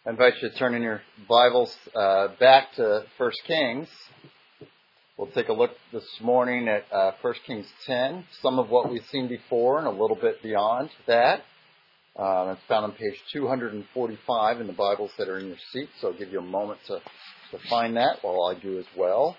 I invite you to turn in your Bibles back to 1 Kings. We'll take a look this morning at 1 Kings 10, some of what we've seen before and a little bit beyond that. It's found on page 245 in the Bibles that are in your seat, so I'll give you a moment to find that while I do as well.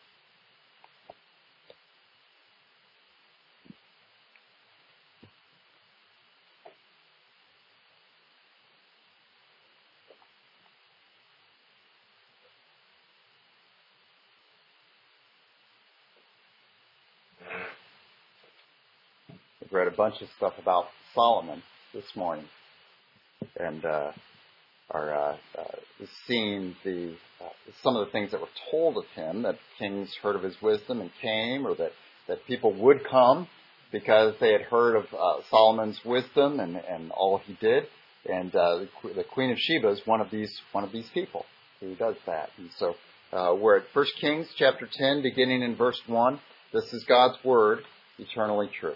We've read a bunch of stuff about Solomon this morning, and are seeing some of the things that were told of him, that kings heard of his wisdom and came, or that people would come because they had heard of Solomon's wisdom and all he did. And the Queen of Sheba is one of these people who does that. And so we're at 1 Kings chapter 10, beginning in verse 1. This is God's word, eternally true.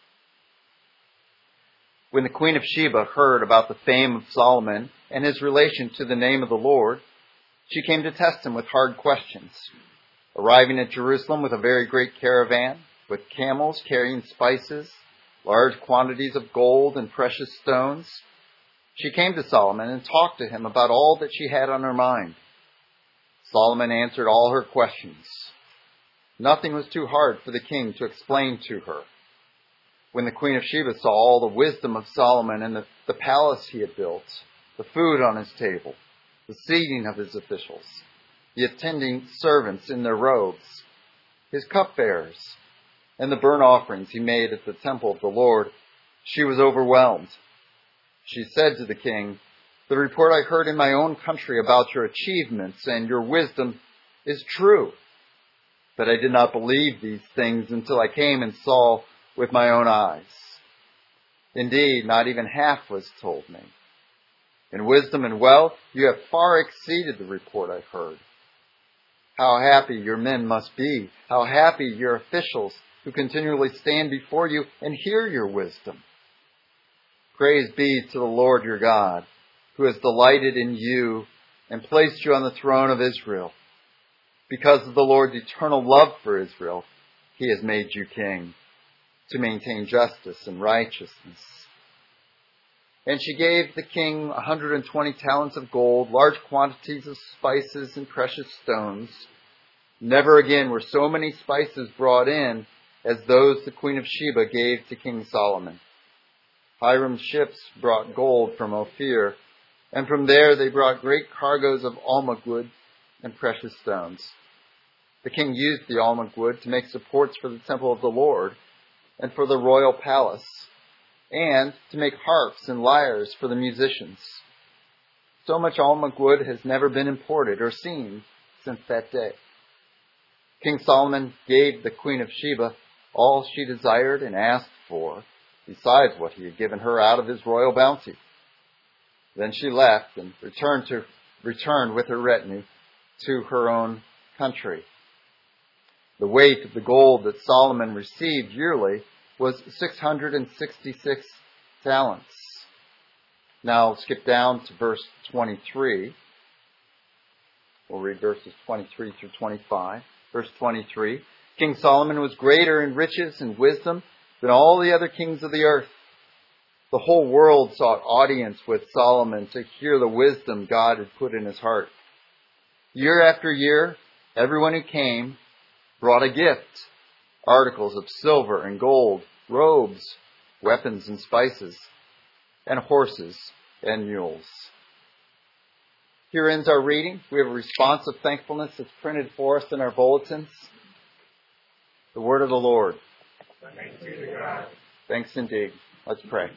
When the Queen of Sheba heard about the fame of Solomon and his relation to the name of the Lord, she came to test him with hard questions. Arriving at Jerusalem with a very great caravan, with camels carrying spices, large quantities of gold and precious stones, she came to Solomon and talked to him about all that she had on her mind. Solomon answered all her questions. Nothing was too hard for the king to explain to her. When the Queen of Sheba saw all the wisdom of Solomon and the palace he had built, the food on his table, the seating of his officials, the attending servants in their robes, his cupbearers, and the burnt offerings he made at the temple of the Lord, she was overwhelmed. She said to the king, "The report I heard in my own country about your achievements and your wisdom is true. But I did not believe these things until I came and saw with my own eyes. Indeed, not even half was told me. In wisdom and wealth, you have far exceeded the report I've heard. How happy your men must be. How happy your officials who continually stand before you and hear your wisdom. Praise be to the Lord your God, who has delighted in you and placed you on the throne of Israel. Because of the Lord's eternal love for Israel, he has made you king, to maintain justice and righteousness." And she gave the king 120 talents of gold, large quantities of spices and precious stones. Never again were so many spices brought in as those the Queen of Sheba gave to King Solomon. Hiram's ships brought gold from Ophir, and from there they brought great cargoes of almug wood and precious stones. The king used the almug wood to make supports for the temple of the Lord and for the royal palace, and to make harps and lyres for the musicians. So much almug wood has never been imported or seen since that day. King Solomon gave the Queen of Sheba all she desired and asked for, besides what he had given her out of his royal bounty. Then she left and returned with her retinue to her own country. The weight of the gold that Solomon received yearly was 666 talents. Now skip down to verse 23. We'll read verses 23 through 25. Verse 23. King Solomon was greater in riches and wisdom than all the other kings of the earth. The whole world sought audience with Solomon to hear the wisdom God had put in his heart. Year after year, everyone who came brought a gift, articles of silver and gold, robes, weapons and spices, and horses and mules. Here ends our reading. We have a response of thankfulness that's printed for us in our bulletins. The word of the Lord. Thanks be to God. Thanks indeed. Let's pray.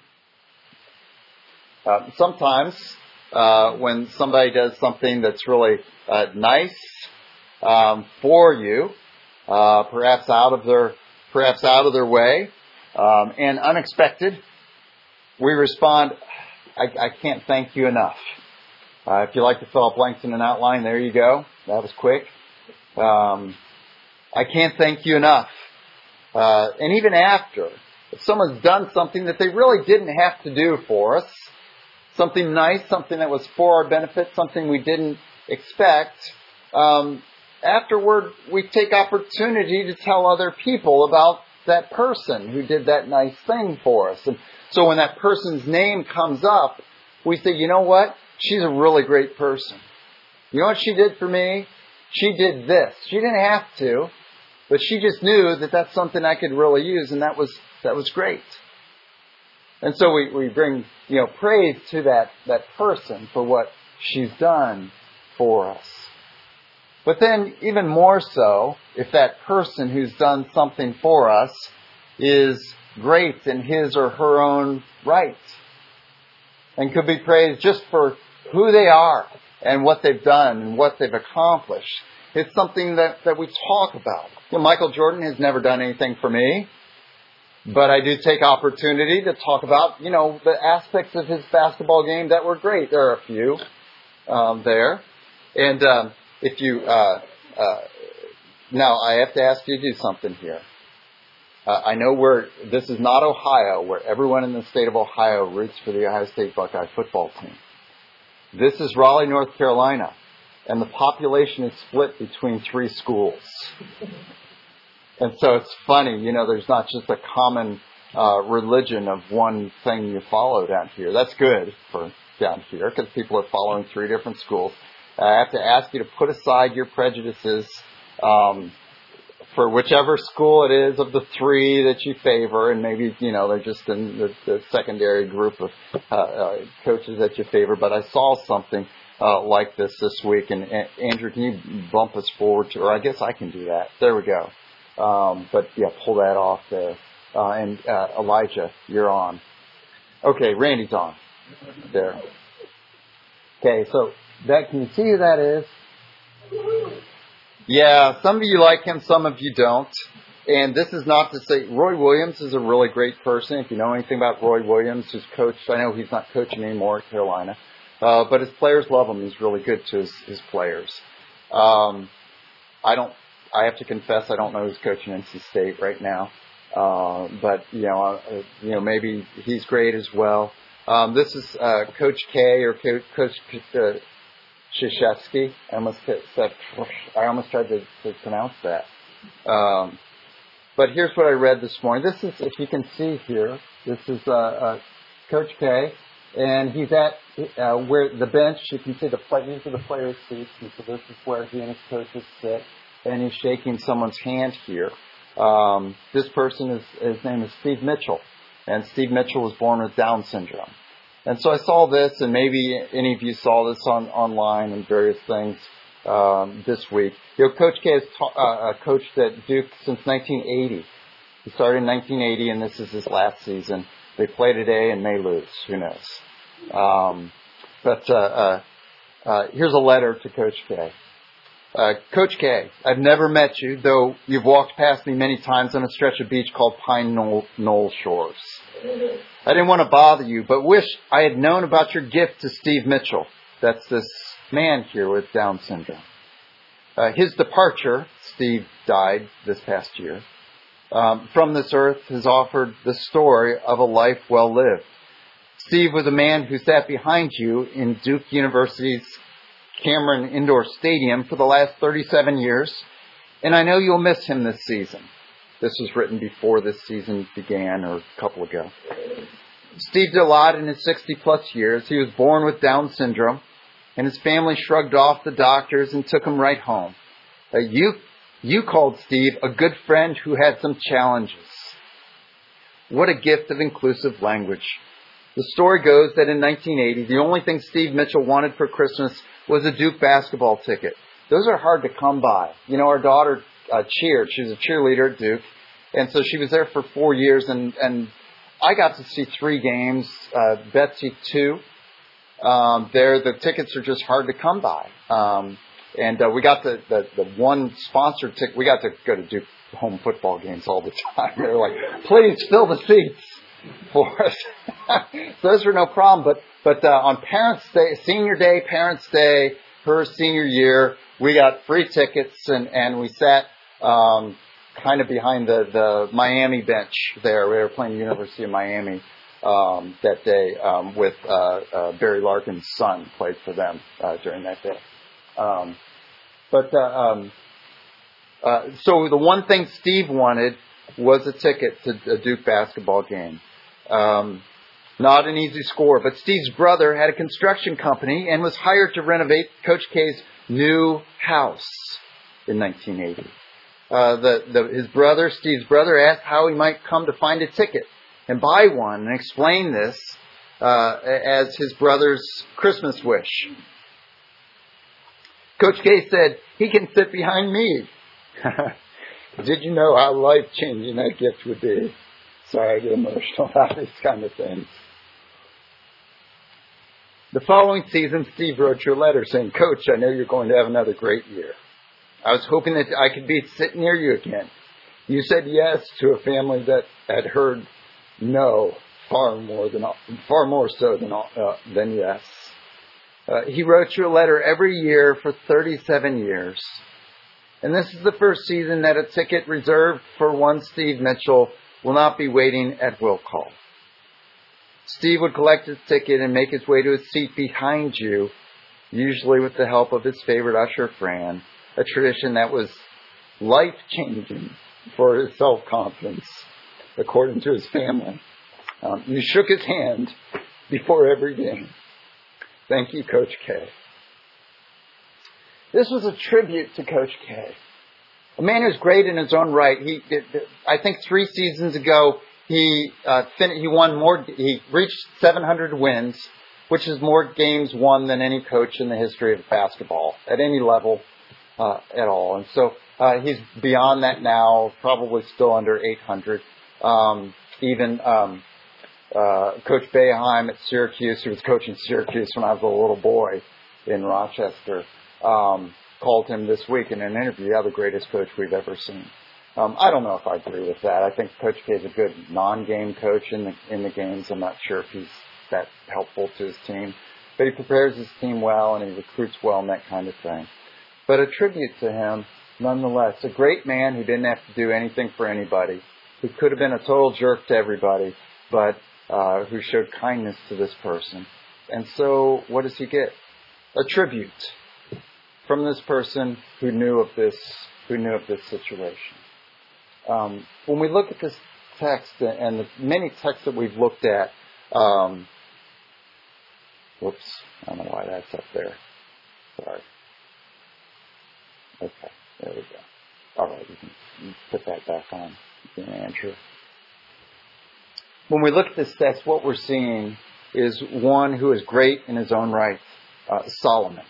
Sometimes when somebody does something that's really nice for you, perhaps out of their way, and unexpected, we respond, I can't thank you enough. If you like to fill up blanks in an outline, there you go. That was quick. I can't thank you enough. And even after, if someone's done something that they really didn't have to do for us, something nice, something that was for our benefit, something we didn't expect, afterward we take opportunity to tell other people about that person who did that nice thing for us. And so when that person's name comes up, we say, you know what? She's a really great person. You know what she did for me? She did this. She didn't have to, but she just knew that that's something I could really use, and that was great. And so we bring, praise to that person for what she's done for us. But then even more so, if that person who's done something for us is great in his or her own right, and could be praised just for who they are and what they've done and what they've accomplished. It's something that we talk about. Michael Jordan has never done anything for me, but I do take opportunity to talk about, the aspects of his basketball game that were great. There are a few there. And if you now I have to ask you to do something here. I know this is not Ohio, where everyone in the state of Ohio roots for the Ohio State Buckeye football team. This is Raleigh, North Carolina, and the population is split between 3 schools. And so it's funny, there's not just a common religion of one thing you follow down here. That's good for down here, because people are following 3 different schools. I have to ask you to put aside your prejudices for whichever school it is of the 3 that you favor, and maybe, they're just in the secondary group of coaches that you favor. But I saw something like this week, and Andrew, can you bump us forward to, or I guess I can do that. There we go. But yeah, pull that off there. And Elijah, you're on. Okay, Randy's on. There. Okay, so can you see who that is? Yeah, some of you like him, some of you don't. And this is not to say, Roy Williams is a really great person. If you know anything about Roy Williams, who's coached, I know he's not coaching anymore at Carolina, but his players love him. He's really good to his players. I have to confess, I don't know who's coaching NC State right now. But maybe he's great as well. This is Coach K or Coach Krzyzewski. I almost tried to pronounce that. But here's what I read this morning. This is, if you can see here, this is Coach K, and he's at where the bench. You can see these are the players' seats, and so this is where he and his coaches sit. And he's shaking someone's hand here. This person his name is Steve Mitchell, and Steve Mitchell was born with Down syndrome. And so I saw this, and maybe any of you saw this online and various things this week. Coach K has coached at Duke since 1980. He started in 1980, and this is his last season. They play today and may lose. Who knows? But here's a letter to Coach K. Coach K, I've never met you, though you've walked past me many times on a stretch of beach called Pine Knoll Shores. I didn't want to bother you, but wish I had known about your gift to Steve Mitchell. That's this man here with Down syndrome. His departure, Steve died this past year, from this earth has offered the story of a life well lived. Steve was a man who sat behind you in Duke University's Cameron Indoor Stadium for the last 37 years, and I know you'll miss him this season. This was written before this season began, or a couple ago. Steve did a lot in his 60-plus years. He was born with Down syndrome, and his family shrugged off the doctors and took him right home. You called Steve a good friend who had some challenges. What a gift of inclusive language. The story goes that in 1980, the only thing Steve Mitchell wanted for Christmas was a Duke basketball ticket. Those are hard to come by. Our daughter cheered. She was a cheerleader at Duke. And so she was there for 4 years. And I got to see 3 games, Betsy 2. The tickets are just hard to come by. And we got the one sponsored ticket. We got to go to Duke home football games all the time. They were like, please fill the seats for us. So those were no problem. But on Parents' Day, Senior Day, Parents' Day, her senior year, we got free tickets, and we sat kind of behind the Miami bench there. We were playing University of Miami that day with Barry Larkin's son played for them during that day. So the one thing Steve wanted was a ticket to a Duke basketball game. Not an easy score, but Steve's brother had a construction company and was hired to renovate Coach K's new house in 1980. Steve's brother, asked how he might come to find a ticket and buy one, and explained this as his brother's Christmas wish. Coach K said, "He can sit behind me." Did you know how life-changing that gift would be? Sorry, I get emotional about these kind of things. The following season, Steve wrote you a letter saying, "Coach, I know you're going to have another great year. I was hoping that I could be sitting near you again. You said yes to a family that had heard no far more so than yes." He wrote you a letter every year for 37 years. And this is the first season that a ticket reserved for one Steve Mitchell will not be waiting at will call. Steve would collect his ticket and make his way to his seat behind you, usually with the help of his favorite usher, Fran, a tradition that was life-changing for his self-confidence, according to his family. You shook his hand before every game. Thank you, Coach K. This was a tribute to Coach K. A man who's great in his own right. I think 3 seasons ago, he reached 700 wins, which is more games won than any coach in the history of basketball at any level at all. And so he's beyond that now, probably still under 800. Coach Boeheim at Syracuse, who was coaching Syracuse when I was a little boy in Rochester, called him this week in an interview, the greatest coach we've ever seen. I don't know if I agree with that. I think Coach K is a good non-game coach in the games. I'm not sure if he's that helpful to his team. But he prepares his team well and he recruits well and that kind of thing. But a tribute to him, nonetheless. A great man who didn't have to do anything for anybody, who could have been a total jerk to everybody, but who showed kindness to this person. And so what does he get? A tribute from this person who knew of this situation. When we look at this text and the many texts that we've looked at, whoops, I don't know why that's up there. Sorry. Okay, there we go. All right, you can put that back on, Andrew. When we look at this text, what we're seeing is one who is great in his own right, Solomon.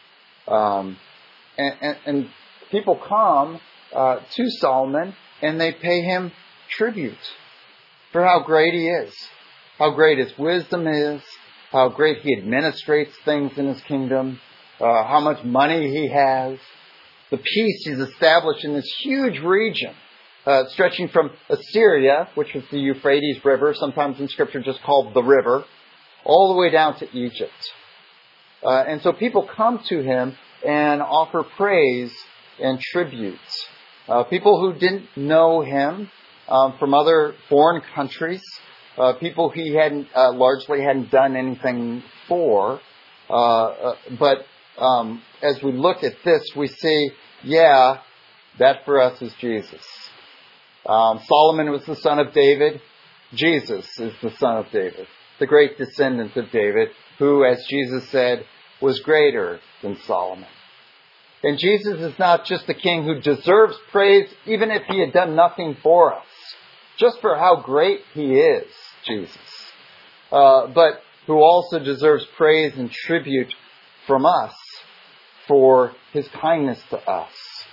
And people come to Solomon and they pay him tribute for how great he is, how great his wisdom is, how great he administrates things in his kingdom, how much money he has, the peace he's established in this huge region, stretching from Assyria, which was the Euphrates River, sometimes in Scripture just called the river, all the way down to Egypt. And so people come to him and offer praise and tributes. People who didn't know him from other foreign countries, people he largely hadn't done anything for. But as we look at this, we see, that for us is Jesus. Solomon was the son of David. Jesus is the son of David, the great descendant of David, who, as Jesus said, was greater than Solomon. And Jesus is not just the king who deserves praise, even if he had done nothing for us, just for how great he is, Jesus, but who also deserves praise and tribute from us for his kindness to us.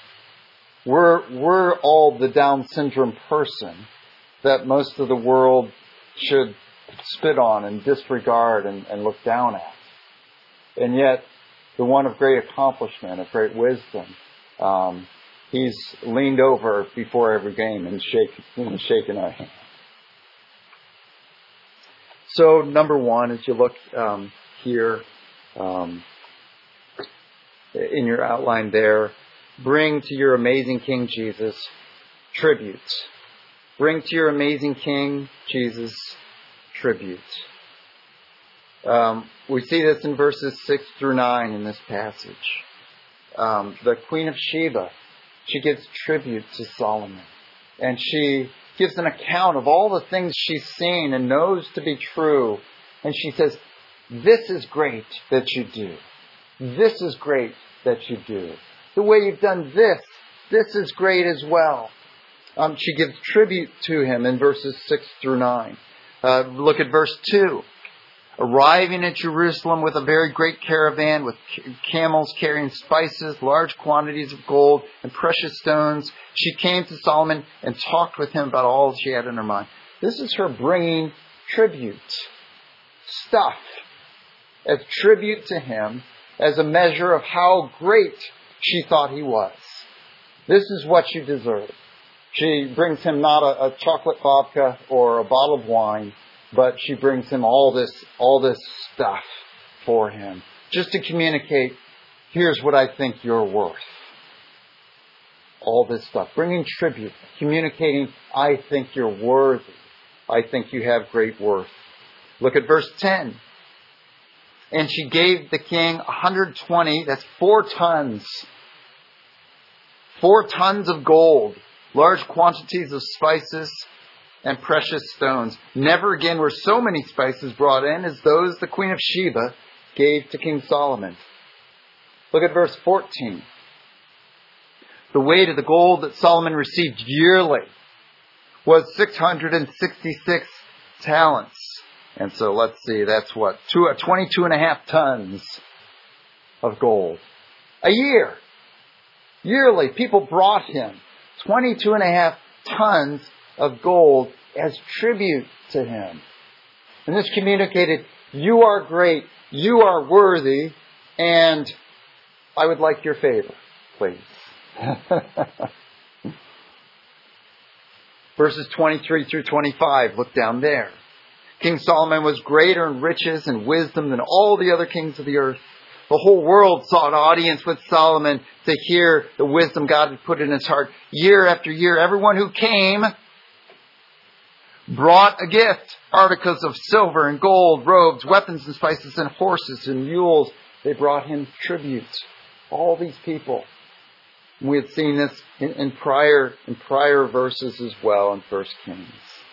We're all the Down syndrome person that most of the world should spit on and disregard and look down at. And yet, the one of great accomplishment, of great wisdom, he's leaned over before every game and shaken our hand. So, number one, as you look here in your outline there, bring to your amazing King Jesus tribute. Bring to your amazing King Jesus tribute. We see this in verses 6 through 9 in this passage. The Queen of Sheba, she gives tribute to Solomon. And she gives an account of all the things she's seen and knows to be true. And she says, this is great that you do. This is great that you do. The way you've done this is great as well. She gives tribute to him in verses 6 through 9. Look at verse 2. Arriving at Jerusalem with a very great caravan with camels carrying spices, large quantities of gold and precious stones, she came to Solomon and talked with him about all she had in her mind. This is her bringing tribute. Stuff. As tribute to him, as a measure of how great she thought he was. This is what you deserve. She brings him not a chocolate vodka or a bottle of wine, but she brings him all this stuff for him. Just to communicate, here's what I think you're worth. All this stuff. Bringing tribute. Communicating, I think you're worthy. I think you have great worth. Look at verse 10. And she gave the king 120, that's 4 tons. 4 tons of gold, large quantities of spices, and precious stones. Never again were so many spices brought in as those the Queen of Sheba gave to King Solomon. Look at verse 14. The weight of the gold that Solomon received yearly was 666 talents. And so let's see, that's what? 22.5 tons of gold. A year. Yearly, people brought him 22.5 tons of gold as tribute to him. And this communicated, you are great, you are worthy, and I would like your favor, please. Verses 23 through 25, look down there. King Solomon was greater in riches and wisdom than all the other kings of the earth. The whole world sought audience with Solomon to hear the wisdom God had put in his heart. Year after year, everyone who came brought a gift. Articles of silver and gold, robes, weapons and spices, and horses and mules. They brought him tribute. All these people. We had seen this in prior verses as well in 1 Kings.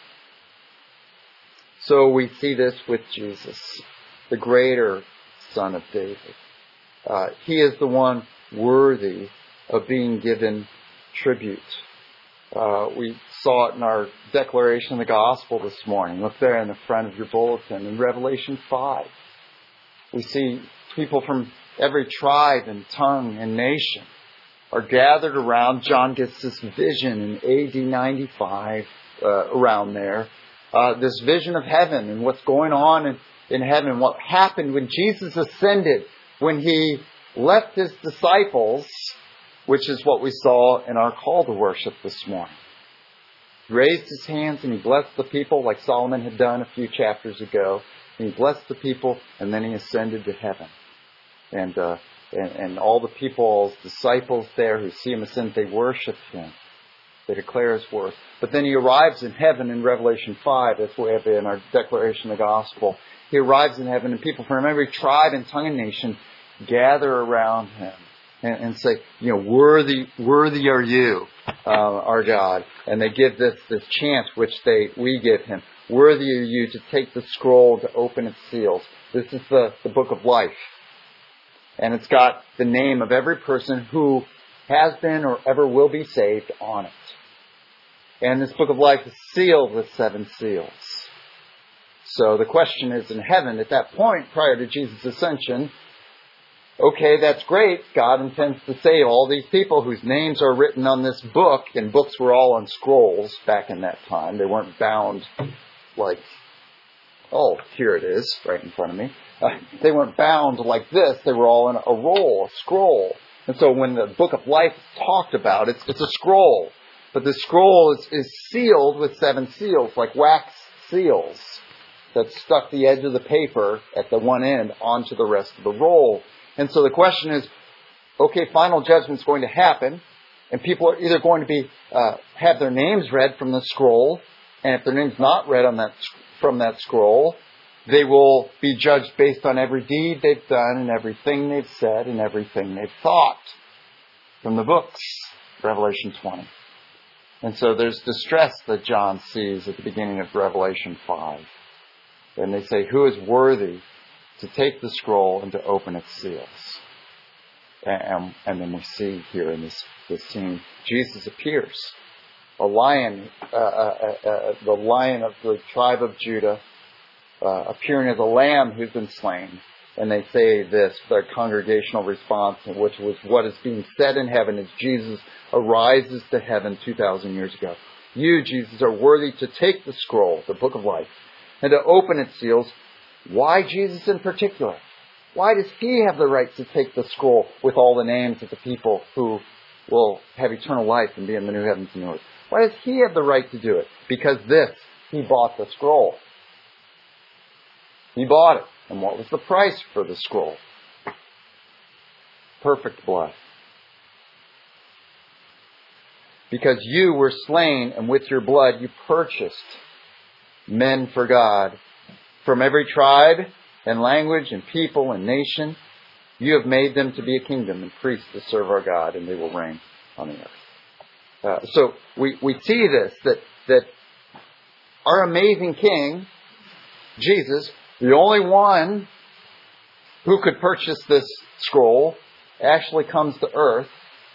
So we see this with Jesus, the greater Son of David. He is the one worthy of being given tribute. We saw it in our declaration of the gospel this morning. Look there in the front of your bulletin in Revelation 5. We see people from every tribe and tongue and nation are gathered around. John gets this vision in AD 95 around there. This vision of heaven and what's going on in heaven, what happened when Jesus ascended, when he left his disciples, which is what we saw in our call to worship this morning. He raised his hands and he blessed the people like Solomon had done a few chapters ago. And he blessed the people and then he ascended to heaven. And all the people, all his disciples there who see him ascend, they worship him. They declare his worth. But then he arrives in heaven in Revelation 5. That's what we have in our declaration of the gospel. He arrives in heaven and people from every tribe and tongue and nation gather around him and say, worthy are you, our God. And they give this chant which we give him. Worthy are you to take the scroll to open its seals. This is the book of life. And it's got the name of every person who has been or ever will be saved on it. And this book of life is sealed with 7 seals. So the question is in heaven at that point, prior to Jesus' ascension, okay, that's great. God intends to save all these people whose names are written on this book, and books were all on scrolls back in that time. They weren't bound like, oh, here it is, right in front of me. They weren't bound like this. They were all in a roll, a scroll. And so when the book of life is talked about, it's a scroll. But the scroll is sealed with 7 seals, like wax seals, that stuck the edge of the paper at the one end onto the rest of the roll. And so the question is, okay, final judgment's going to happen, and people are either going to be have their names read from the scroll, and if their name's not read from that scroll. They will be judged based on every deed they've done and everything they've said and everything they've thought from the books, Revelation 20. And so there's distress that John sees at the beginning of Revelation 5. And they say, who is worthy to take the scroll and to open its seals? And then we see here in this scene, Jesus appears. A lion, the lion of the tribe of Judah, appearing as a lamb who's been slain. And they say this, their congregational response, which was what is being said in heaven as Jesus arises to heaven 2,000 years ago. You, Jesus, are worthy to take the scroll, the book of life, and to open its seals. Why Jesus in particular? Why does he have the right to take the scroll with all the names of the people who will have eternal life and be in the new heavens and new earth? Why does he have the right to do it? Because he bought the scroll. He bought it. And what was the price for the scroll? Perfect blood. Because you were slain, and with your blood you purchased men for God. From every tribe and language and people and nation, you have made them to be a kingdom and priests to serve our God, and they will reign on the earth. So we see this, that our amazing King, Jesus, the only one who could purchase this scroll, actually comes to earth.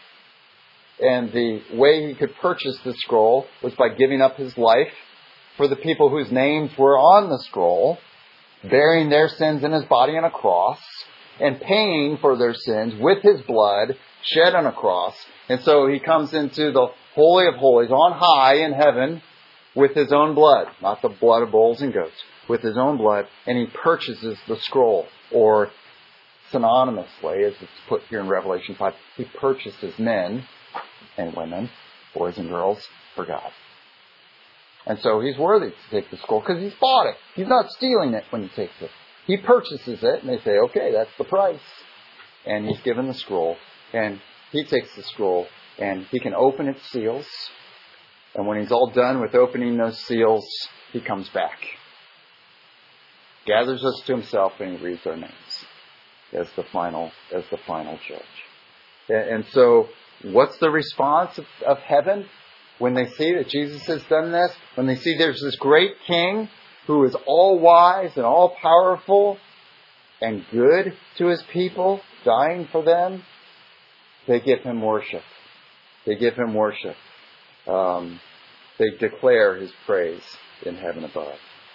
And the way he could purchase the scroll was by giving up his life for the people whose names were on the scroll, bearing their sins in his body on a cross, and paying for their sins with his blood shed on a cross. And so he comes into the Holy of Holies on high in heaven with his own blood, not the blood of bulls and goats, with his own blood, and he purchases the scroll, or synonymously, as it's put here in Revelation 5, he purchases men and women, boys and girls, for God. And so he's worthy to take the scroll because he's bought it. He's not stealing it when he takes it. He purchases it, and they say, okay, that's the price. And he's given the scroll, and he takes the scroll, and he can open its seals. And when he's all done with opening those seals, he comes back, gathers us to himself, and he reads our names as the final judge. And so, what's the response of heaven when they see that Jesus has done this? When they see there's this great King who is all wise and all powerful and good to his people, dying for them, they give him worship. They give him worship. They declare his praise in heaven above.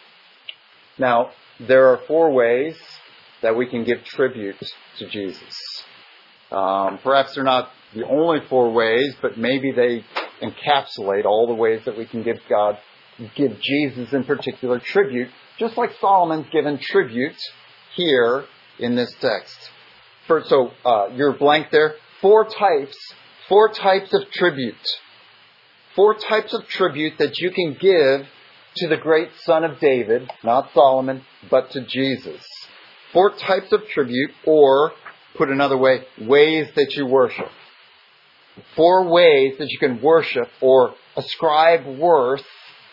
Now, there are 4 ways that we can give tribute to Jesus. Perhaps they're not the only 4 ways, but maybe they encapsulate all the ways that we can give Jesus in particular tribute, just like Solomon's given tribute here in this text. So you're blank there. 4 types of tribute. 4 types of tribute that you can give to the great Son of David, not Solomon, but to Jesus. 4 types of tribute, or, put another way, ways that you worship. 4 ways that you can worship or ascribe worth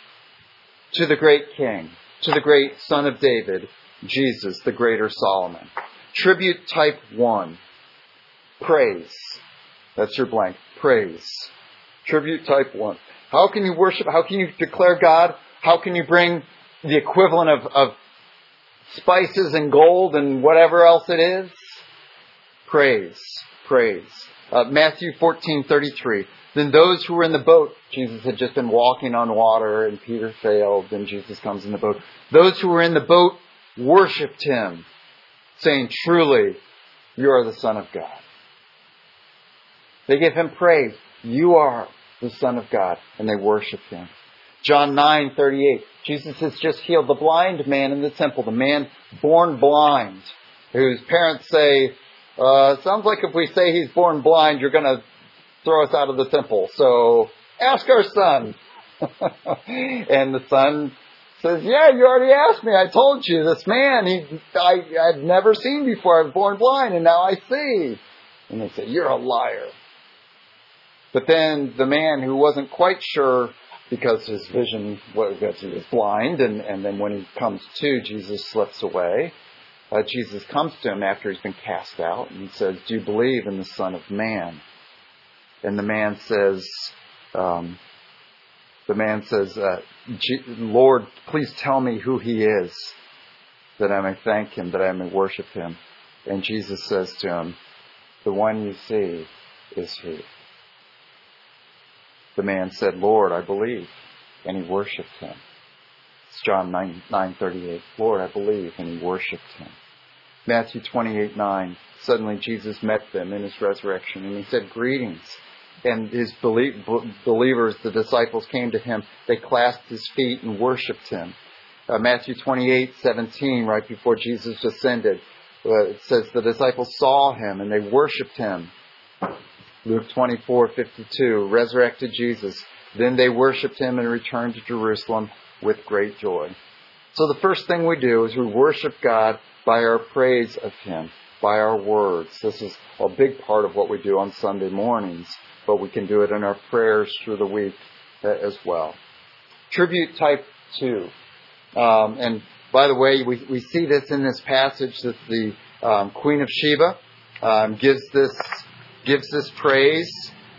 to the great King, to the great Son of David, Jesus, the greater Solomon. Tribute type 1, praise. That's your blank, praise. Tribute type 1. How can you worship? How can you declare God? How can you bring the equivalent of spices and gold and whatever else it is? Praise. Praise. Matthew 14:33. Then those who were in the boat, Jesus had just been walking on water and Peter failed, then Jesus comes in the boat. Those who were in the boat worshipped him, saying, truly, you are the Son of God. They give him praise. You are the Son of God. And they worship him. John 9:38. Jesus has just healed the blind man in the temple, the man born blind, whose parents say, sounds like if we say he's born blind, you're going to throw us out of the temple. So ask our son. And the son says, yeah, you already asked me. I told you, this man, I'd never seen before. I was born blind and now I see. And they say, you're a liar. But then the man who wasn't quite sure because his vision, because he was blind, and then when he comes to, Jesus slips away. Jesus comes to him after he's been cast out and says, "Do you believe in the Son of Man?" And the man says, "Lord, please tell me who he is, that I may thank him, that I may worship him." And Jesus says to him, "The one you see is he." The man said, "Lord, I believe." And he worshipped him. It's John 9:38. "Lord, I believe." And he worshipped him. Matthew 28:9. Suddenly Jesus met them in his resurrection, and he said, "Greetings." And his believers, the disciples, came to him. They clasped his feet and worshipped him. Matthew 28:17, right before Jesus ascended, it says the disciples saw him and they worshipped him. Luke 24:52, resurrected Jesus. Then they worshipped him and returned to Jerusalem with great joy. So the first thing we do is we worship God by our praise of him, by our words. This is a big part of what we do on Sunday mornings, but we can do it in our prayers through the week as well. Tribute type 2. And by the way, we see this in this passage that the Queen of Sheba gives this praise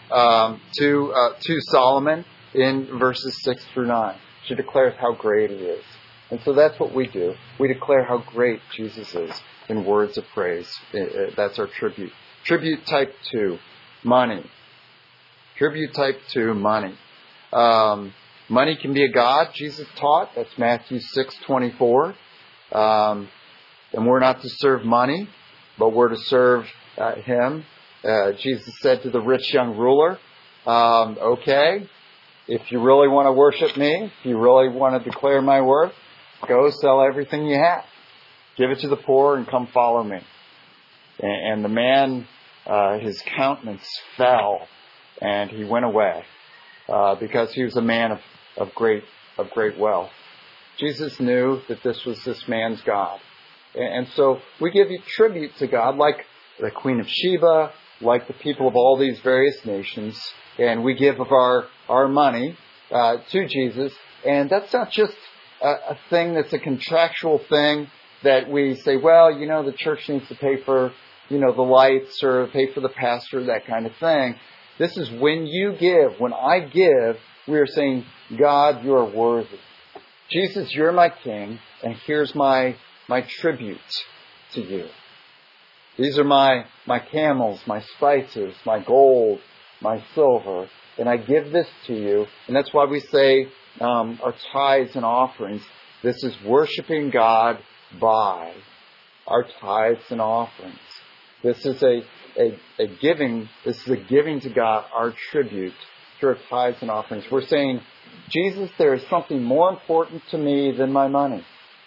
to Solomon in verses 6 through 9. She declares how great he is. And so that's what we do. We declare how great Jesus is in words of praise. That's our tribute. Tribute type 2, money. Tribute type 2, money. Money can be a god, Jesus taught. That's Matthew 6:24. And we're not to serve money, but we're to serve him. Jesus said to the rich young ruler, "Okay, if you really want to worship me, if you really want to declare my worth, go sell everything you have. Give it to the poor and come follow me." And the man, his countenance fell, and he went away because he was a man of great wealth. Jesus knew that this was this man's God. And so we give tribute to God like the Queen of Sheba, like the people of all these various nations, and we give of our money to Jesus. And that's not just a thing that's a contractual thing that we say, well, the church needs to pay for, the lights or pay for the pastor, that kind of thing. This is when you give, when I give, we are saying, God, you are worthy. Jesus, you're my king, and here's my tribute to you. These are my camels, my spices, my gold, my silver, and I give this to you. And that's why we say our tithes and offerings. This is worshiping God by our tithes and offerings. This is a giving. This is a giving to God, our tribute to our tithes and offerings. We're saying, Jesus, there is something more important to me than my money.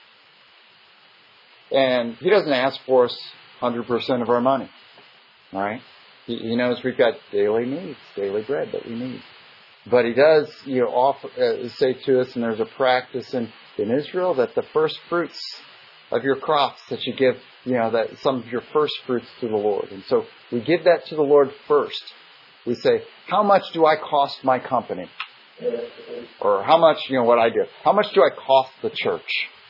And he doesn't ask for us 100% of our money. All right? He knows we've got daily needs, daily bread that we need. But he does, say to us, and there's a practice in Israel, that the first fruits of your crops that you give, that some of your first fruits to the Lord. And so we give that to the Lord first. We say, how much do I cost my company? Or how much, what I do. How much do I cost the church?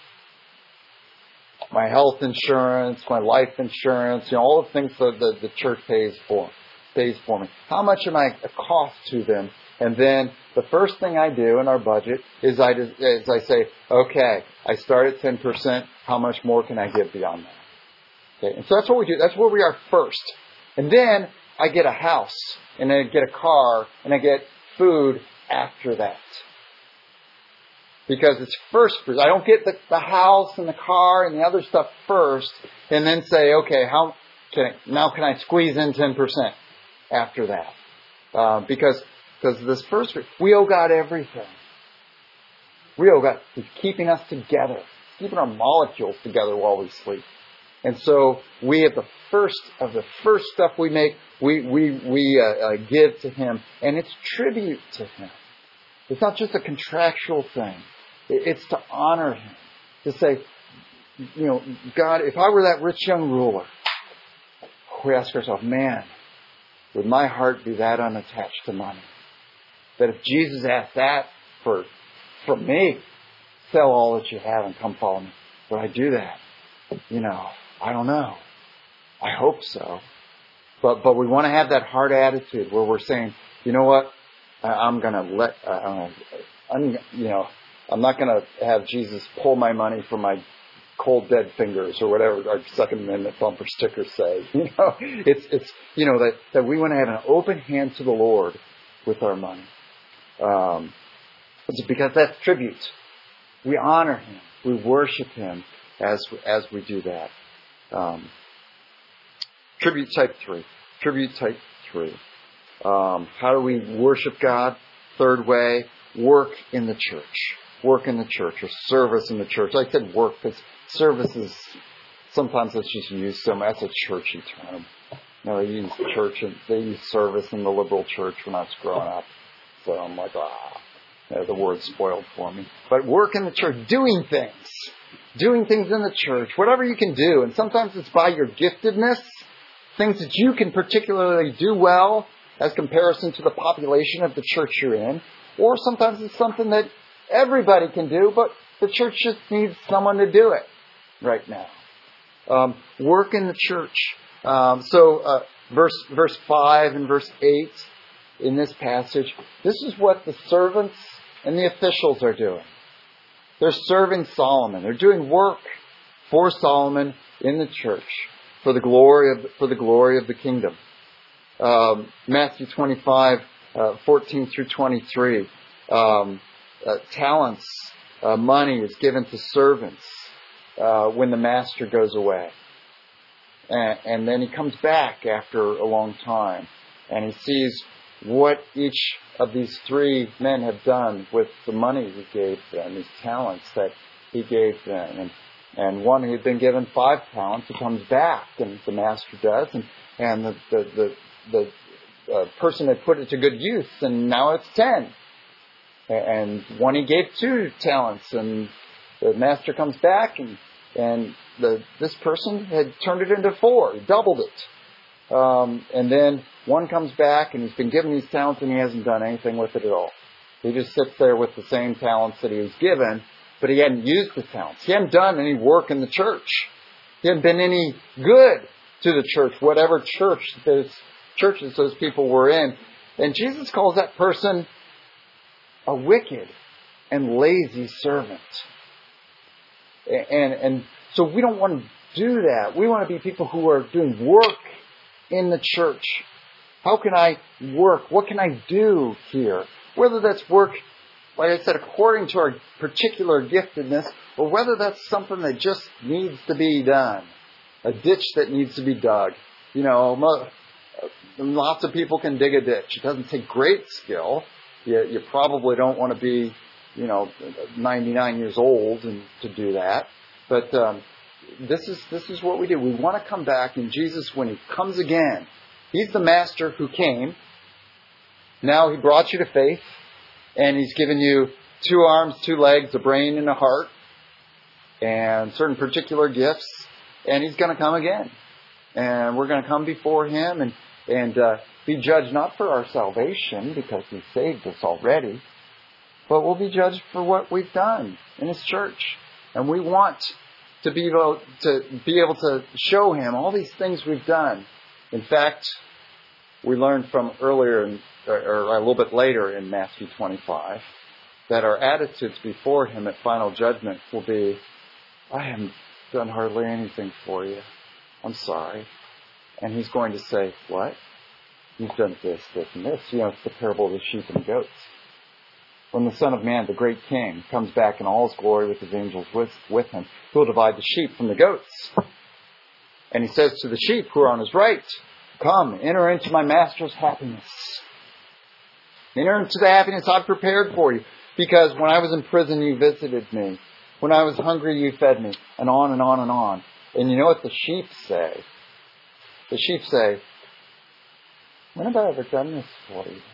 My health insurance, my life insurance, all the things that the church pays for me. How much am I a cost to them? And then the first thing I do in our budget is I say, okay, I start at 10%. How much more can I give beyond that? Okay, and so that's what we do. That's where we are first. And then I get a house, and I get a car, and I get food after that. Because it's first fruits. I don't get the house and the car and the other stuff first, and then say, okay, how can I squeeze in 10% after that? Because this first fruit, we owe God everything. We owe God. He's keeping us together, keeping our molecules together while we sleep. And so we have the first stuff we make, we give to Him, and it's tribute to Him. It's not just a contractual thing. It's to honor Him. To say, God, if I were that rich young ruler, we ask ourselves, man, would my heart be that unattached to money? That if Jesus asked that from me. Sell all that you have and come follow me. Would I do that? I don't know. I hope so. But we want to have that hard attitude where we're saying, you know what? I'm not going to have Jesus pull my money from my cold dead fingers or whatever our Second Amendment bumper stickers say. It's that we want to have an open hand to the Lord with our money. It's because that's tribute. We honor Him. We worship Him as we do that. Tribute type 3. How do we worship God? Third way, work in the church. Work in the church, or service in the church. I said work because service is, sometimes it's just used so much. That's a churchy term. They use church and they use service in the liberal church when I was growing up. So I'm like, the word's spoiled for me. But work in the church, doing things in the church, whatever you can do. And sometimes it's by your giftedness, things that you can particularly do well as comparison to the population of the church you're in. Or sometimes it's something that everybody can do, but the church just needs someone to do it right now. Work in the church. Verse 5 and verse 8 in this passage, this is what the servants and the officials are doing. They're serving Solomon. They're doing work for Solomon in the church for the glory of the kingdom. Matthew 25, 14 through 23. Talents, money is given to servants when the master goes away. And then he comes back after a long time and he sees what each of these three men have done with the money he gave them, these talents that he gave them. And one who had been given 5 talents, he comes back, and the master does, and the person had put it to good use, and now it's 10. And one he gave 2 talents, and the master comes back, and this person had turned it into 4, he doubled it. And then one comes back and he's been given these talents and he hasn't done anything with it at all. He just sits there with the same talents that he was given, but he hadn't used the talents. He hadn't done any work in the church. He hadn't been any good to the church, whatever churches those people were in. And Jesus calls that person a wicked and lazy servant. And so we don't want to do that. We want to be people who are doing work in the church. How can I work? What can I do here? Whether that's work, like I said, according to our particular giftedness, or whether that's something that just needs to be done. A ditch that needs to be dug. Lots of people can dig a ditch. It doesn't take great skill. You probably don't want to be, 99 years old and to do that. But this is what we do. We want to come back, and Jesus, when He comes again, He's the Master who came. Now He brought you to faith, and He's given you 2 arms, 2 legs, a brain, and a heart, and certain particular gifts, and He's going to come again. And we're going to come before Him and be judged not for our salvation, because He saved us already, but we'll be judged for what we've done in His church. And we want to be able to show Him all these things we've done. In fact, we learned from earlier, or a little bit later in Matthew 25, that our attitudes before Him at final judgment will be, I haven't done hardly anything for you. I'm sorry. And He's going to say, what? You've done this, this, and this. It's the parable of the sheep and the goats. When the Son of Man, the great King, comes back in all His glory with His angels with Him, He'll divide the sheep from the goats. And He says to the sheep who are on His right, come, enter into my Master's happiness. Enter into the happiness I've prepared for you. Because when I was in prison, you visited me. When I was hungry, you fed me. And on and on and on. And you know what the sheep say? The sheep say, when have I ever done this for you?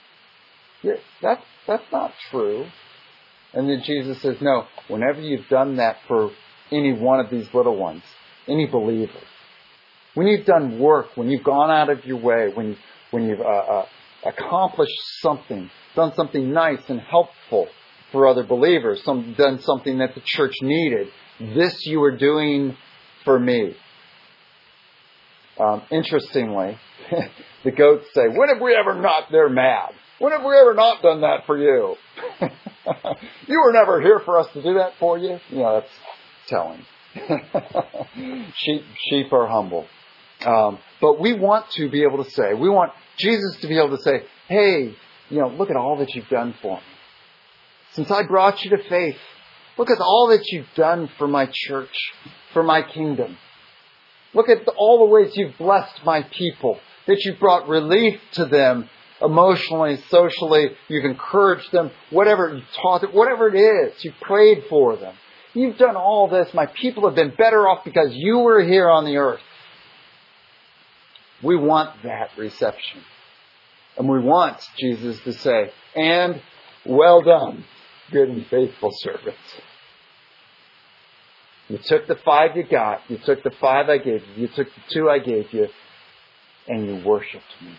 That's not true. And then Jesus says, no, whenever you've done that for any one of these little ones, any believer, when you've done work, when you've gone out of your way, when you've accomplished something, done something nice and helpful for other believers, done something that the church needed. This you were doing for me. Interestingly, the goats say, when have we ever not, they're mad. When have we ever not done that for you? You were never here for us to do that for you. That's telling. Sheep are humble. But we want to be able to say, we want Jesus to be able to say, hey, look at all that you've done for me. Since I brought you to faith, look at all that you've done for my church, for my kingdom. Look at all the ways you've blessed my people, that you've brought relief to them emotionally, socially. You've encouraged them, whatever you've taught them, whatever it is. You've prayed for them. You've done all this. My people have been better off because you were here on the earth. We want that reception. And we want Jesus to say, and well done, good and faithful servant. You took the 5 you got. You took the 5 I gave you. You took the 2 I gave you. And you worshipped me.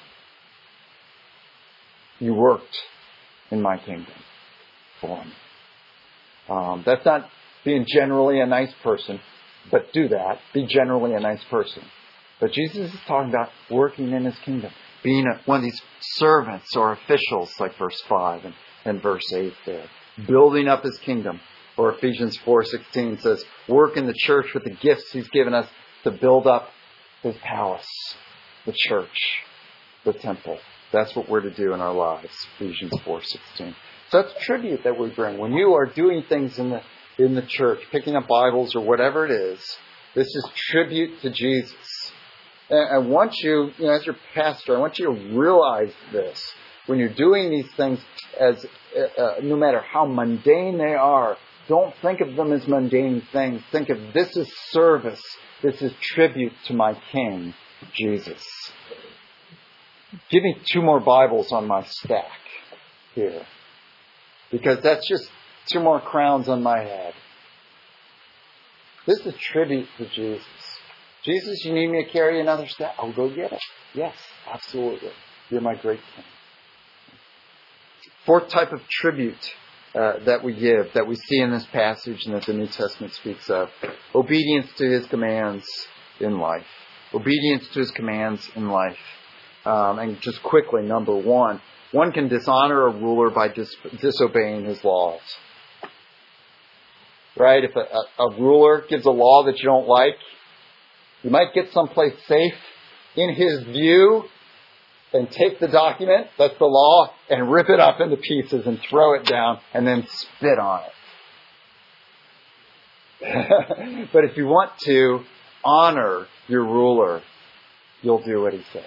You worked in my kingdom for me. That's not being generally a nice person, but do that. Be generally a nice person. But Jesus is talking about working in His kingdom. Being one of these servants or officials, like verse 5 and verse 8 there. Building up His kingdom. Or Ephesians 4:16 says, work in the church with the gifts He's given us to build up His palace, the church, the temple. That's what we're to do in our lives. Ephesians 4:16. So that's tribute that we bring. When you are doing things in the church, picking up Bibles or whatever it is, this is tribute to Jesus. And I want you, as your pastor, I want you to realize this. When you're doing these things, as no matter how mundane they are, don't think of them as mundane things. Think of this as service. This is tribute to my King, Jesus. Give me 2 more Bibles on my stack here. Because that's just 2 more crowns on my head. This is tribute to Jesus. Jesus, you need me to carry another stack? I'll go get it. Yes, absolutely. You're my great King. 4th type of tribute that we give, that we see in this passage and that the New Testament speaks of. Obedience to His commands in life. Obedience to His commands in life. And just quickly, number 1. One can dishonor a ruler by disobeying his laws. Right? If a ruler gives a law that you don't like, you might get someplace safe in his view and take the document, that's the law, and rip it up into pieces and throw it down and then spit on it. But if you want to honor your ruler, you'll do what he says.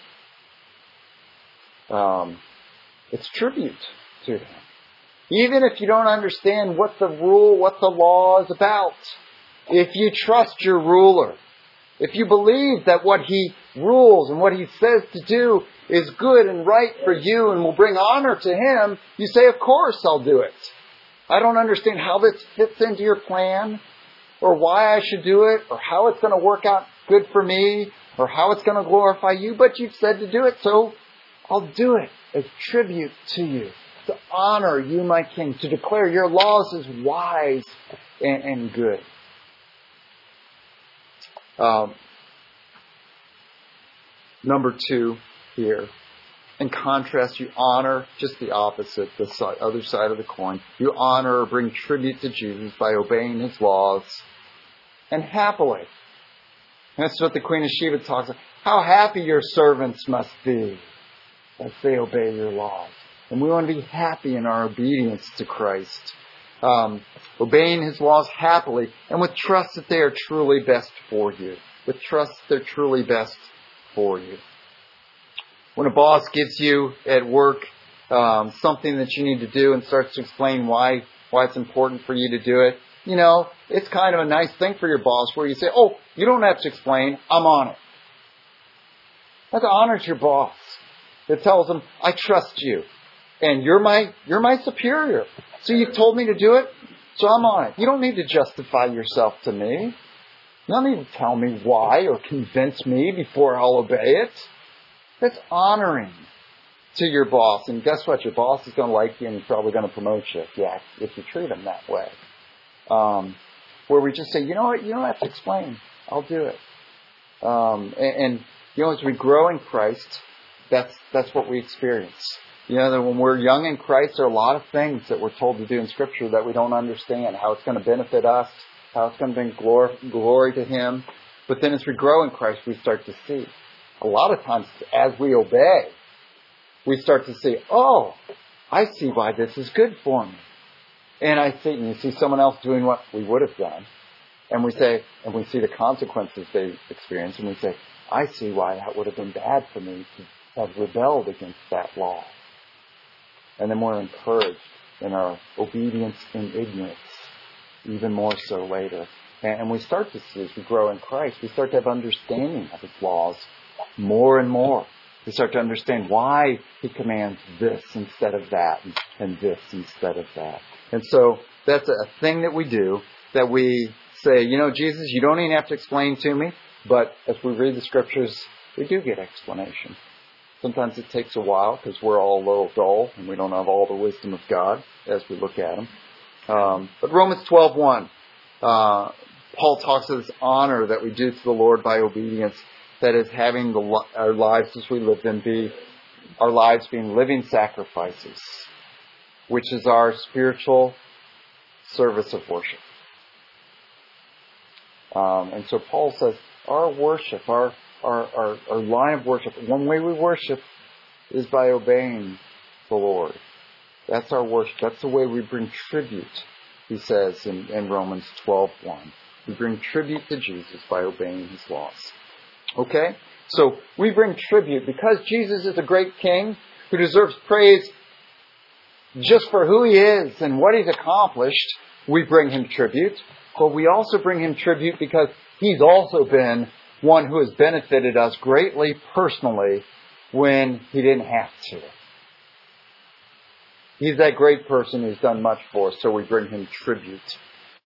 It's tribute to him. Even if you don't understand what the rule, what the law is about. If you trust your ruler, if you believe that what he rules and what he says to do is good and right for you and will bring honor to him, you say, of course I'll do it. I don't understand how this fits into your plan or why I should do it or how it's going to work out good for me or how it's going to glorify you, but you've said to do it, so I'll do it as tribute to you, to honor you, my King, to declare your laws as wise and good. Number 2 here. In contrast, you honor just the opposite, the other side of the coin. You honor or bring tribute to Jesus by obeying his laws and happily. And that's what the Queen of Sheba talks about. How happy your servants must be as they obey your laws. And we want to be happy in our obedience to Christ. Obeying his laws happily and with trust that they are truly best for you. With trust they're truly best for you. When a boss gives you at work something that you need to do and starts to explain why it's important for you to do it, it's kind of a nice thing for your boss where you say, oh, you don't have to explain, I'm on it. That honors your boss. It tells them, I trust you. And you're my superior. So you've told me to do it, so I'm on it. You don't need to justify yourself to me. You don't need to tell me why or convince me before I'll obey it. That's honoring. to your boss. And guess what? Your boss is going to like you and he's probably going to promote you. Yeah, if you treat him that way. Where we just say, you know what? You don't have to explain. I'll do it. And as we grow in Christ, that's what we experience. That when we're young in Christ, there are a lot of things that we're told to do in Scripture that we don't understand, how it's going to benefit us, how it's going to bring glory to Him. But then as we grow in Christ, we start to see. A lot of times, as we obey, we start to see, oh, I see why this is good for me. And you see someone else doing what we would have done. And we see the consequences they experience, and we say, I see why that would have been bad for me to have rebelled against that law. And then we're encouraged in our obedience in ignorance, even more so later. And we start to see, as we grow in Christ, we start to have understanding of His laws more and more. We start to understand why He commands this instead of that, and this instead of that. And so that's a thing that we do, that we say, Jesus, you don't even have to explain to me. But as we read the Scriptures, we do get explanation. Sometimes it takes a while because we're all a little dull and we don't have all the wisdom of God as we look at them. But Romans 12:1, Paul talks of this honor that we do to the Lord by obedience, that is having our lives as we live them be our lives being living sacrifices, which is our spiritual service of worship. And so Paul says our worship, our line of worship, one way we worship is by obeying the Lord. That's our worship. That's the way we bring tribute, he says in Romans 12:1. We bring tribute to Jesus by obeying His laws. Okay? So we bring tribute because Jesus is a great King who deserves praise just for who He is and what He's accomplished. We bring Him tribute. But we also bring Him tribute because He's also been one who has benefited us greatly personally when He didn't have to. He's that great person who's done much for us, so we bring Him tribute